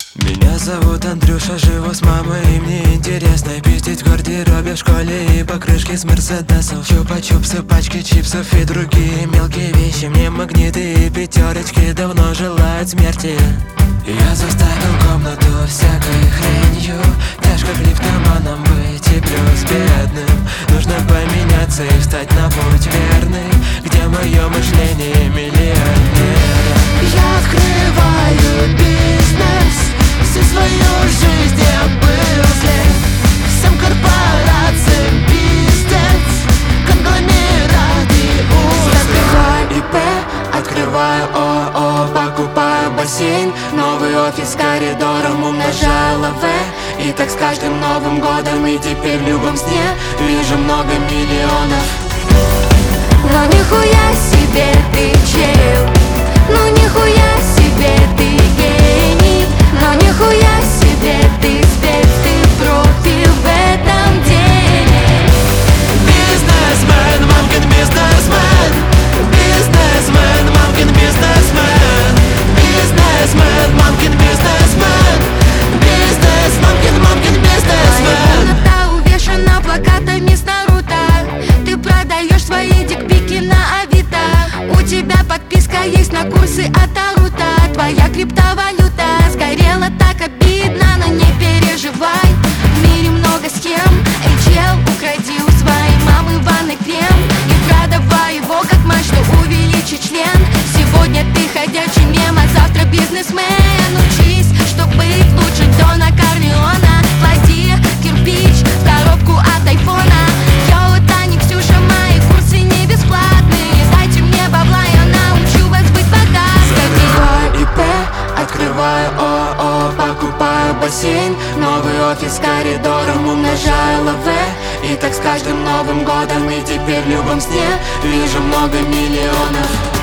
Меня зовут Андрюша, живу с мамой, и мне интересно пиздить в гардеробе в школе и покрышки с мерседесов. Чупа-чупсы, пачки чипсов и другие мелкие вещи. Мне магниты и пятерочки давно желают смерти. Я заставил комнату всякой хренью, тяжко клиптоманом быть и плюс бедным. Нужно поменяться и встать на путь верный, где мое мышление миллионера. Я открываю бизнес, всю свою жизнь я был слеп. Всем корпорациям пиздец, конгломерат и узел. Открываю ИП, открываю ООО, покупаю бассейн, новый офис с коридором, умножаю ЛВ. И так с каждым Новым годом, и теперь в любом сне вижу много миллионов. Но нихуя себе ты чел, ну нихуя себе ты гений, но нихуя себе ты спец, ты профи в этом деле. Бизнесмен, мамкин бизнесмен, бизнесмен, мамкин бизнесмен, бизнесмен, мамкин бизнесмен, бизнес, мамкин бизнесмен. Твоя комната увешана плакатами с Наруто, ты продаешь свои дикпики на Авито. У тебя подписка есть на курсы от Арута. Твоя криптовалюта сгорела, так обидно, но не переживай. В мире много схем, эй, чел, укради у своей мамы ванный крем и продавай его как мачту, увеличить член. Сегодня ты ходячий мем, а завтра бизнесмен. Учись, чтоб быть лучше Дона Корлеона. Клади кирпич в коробку от айфона. Йоу, это не Ксюша, мои курсы не бесплатные. Дайте мне бабла, я научу вас быть богатыми. Открываю ИП, открываю ООО, покупаю бассейн, новый офис с коридором, умножаю ЛВ. И так с каждым Новым годом, и теперь в любом сне вижу много миллионов.